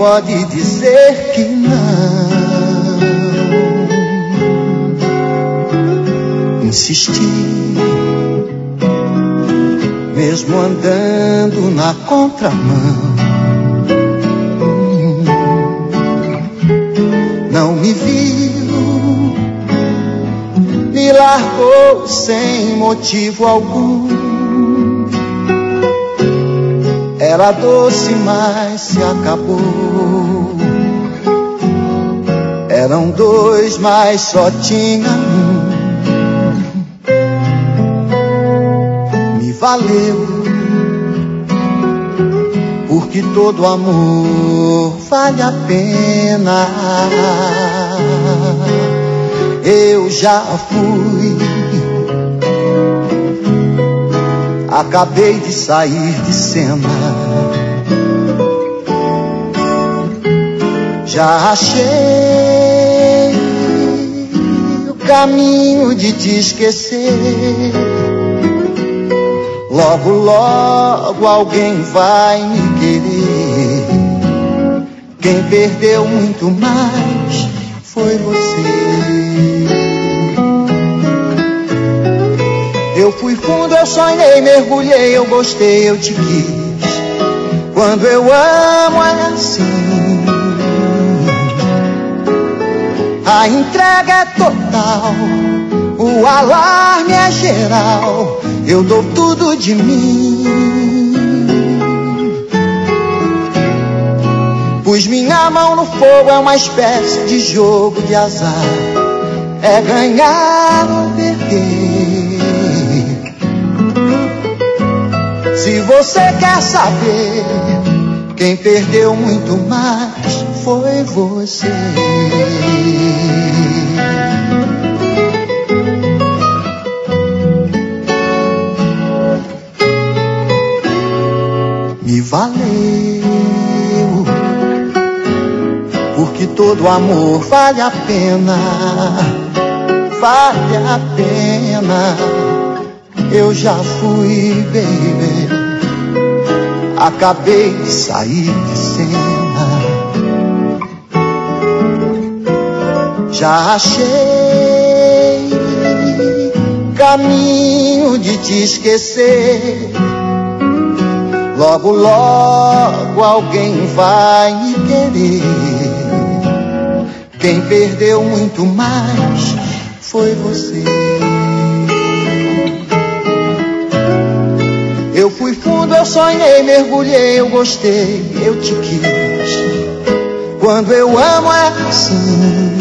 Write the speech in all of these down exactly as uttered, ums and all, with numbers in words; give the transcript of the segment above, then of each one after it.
pode dizer que não. Insisti, mesmo andando na contramão. Não me viu, me largou sem motivo algum. Era doce, mas se acabou. Eram dois, mas só tinha um. Me valeu, porque todo amor vale a pena. Eu já fui, acabei de sair de cena. Já achei o caminho de te esquecer. Logo, logo alguém vai me querer. Quem perdeu muito mais foi você. Eu fui fundo, eu sonhei, mergulhei, eu gostei, eu te quis. Quando eu amo é assim. A entrega é total, o alarme é geral. Eu dou tudo de mim. Pus minha mão no fogo, é uma espécie de jogo de azar. É ganhar ou perder. Se você quer saber, quem perdeu muito mais foi você. Me valeu, porque todo amor vale a pena. Vale a pena. Eu já fui, baby. Acabei de sair de cena. Já achei caminho de te esquecer. Logo, logo alguém vai me querer. Quem perdeu muito mais foi você. Eu fui fundo, eu sonhei, mergulhei, eu gostei, eu te quis. Quando eu amo é assim.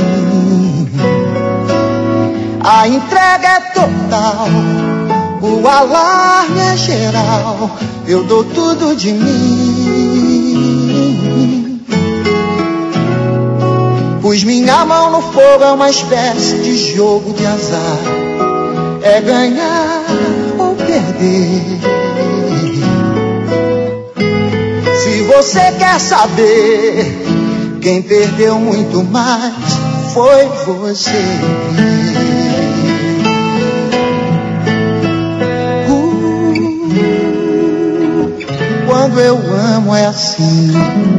A entrega é total, o alarme é geral. Eu dou tudo de mim. Pus minha mão no fogo, é uma espécie de jogo de azar. É ganhar ou perder. Se você quer saber, quem perdeu muito mais foi você. Uh, quando eu amo é assim.